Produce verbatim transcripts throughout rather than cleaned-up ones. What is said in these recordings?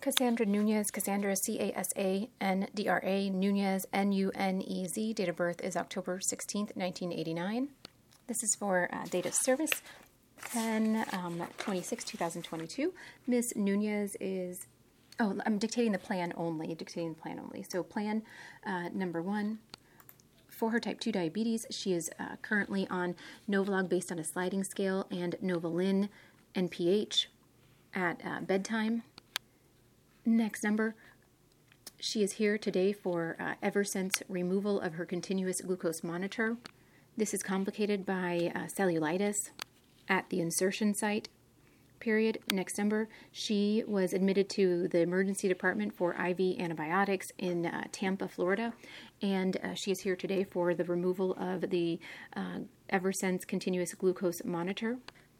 Cassandra Nunez, Cassandra, C A S A N D R A, Nunez, N U N E Z. Date of birth is October sixteenth, nineteen eighty-nine. This is for uh, date of service, ten twenty-six, two thousand twenty-two. Miss Nunez is, oh, I'm dictating the plan only, dictating the plan only. So plan uh, number one, for her type two diabetes, she is uh, currently on Novolog based on a sliding scale and Novolin N P H at uh, bedtime. Next number, she is here today for uh, Eversense removal of her continuous glucose monitor. This is complicated by uh, cellulitis at the insertion site. Period. Next number, she was admitted to the emergency department for I V antibiotics in uh, Tampa, Florida, and uh, she is here today for the removal of the uh, Eversense continuous glucose monitor.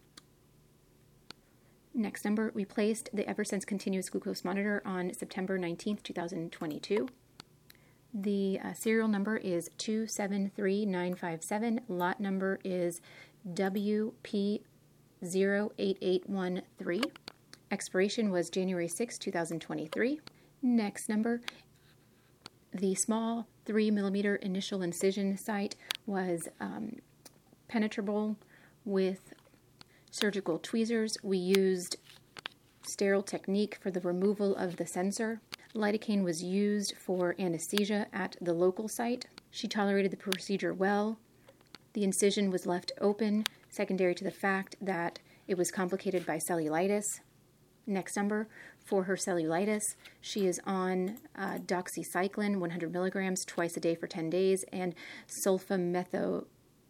Next number, we placed the Eversense continuous glucose monitor on September nineteenth, two thousand twenty-two. The uh, serial number is two seven three nine five seven. Lot number is W P zero eight eight one three. Expiration was January sixth, two thousand twenty-three. Next number, the small three millimeter initial incision site was um, penetrable with surgical tweezers. We used sterile technique for the removal of the sensor. Lidocaine was used for anesthesia at the local site. She tolerated the procedure well. The incision was left open, secondary to the fact that it was complicated by cellulitis. Next number, for her cellulitis, she is on uh, doxycycline, one hundred milligrams, twice a day for ten days, and sulfamethoxazole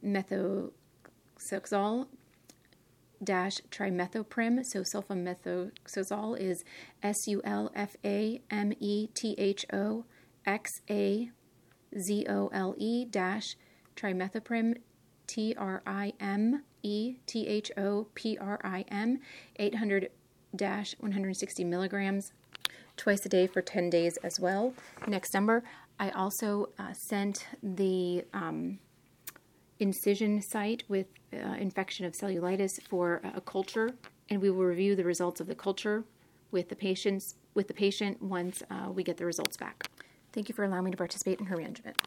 dash trimethoprim. So sulfamethoxazole is S U L F A M E T H O X A Z O L E dash trimethoprim, T R I M E T H O P R I M, eight hundred dash one hundred sixty milligrams, twice a day for ten days as well. Next number, I also uh, sent the um, incision site with uh, infection of cellulitis for a culture, and we will review the results of the culture with the patients with the patient once uh, we get the results back. Thank you for allowing me to participate in her rearrangement.